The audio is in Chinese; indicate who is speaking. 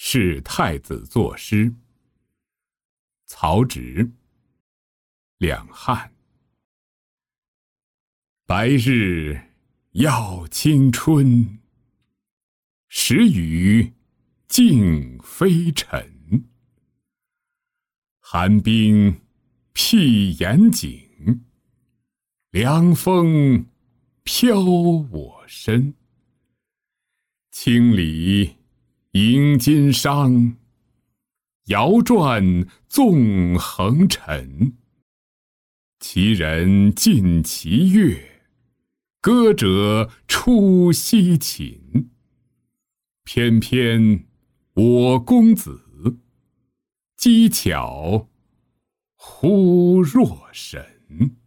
Speaker 1: 是太子作诗。曹植。两汉。白日耀青春，时雨静飞尘。寒冰辟严景，凉风飘我身。千里迎金商，遥转纵横尘。其人尽其乐，歌者出西秦。翩翩我公子，机巧忽若神。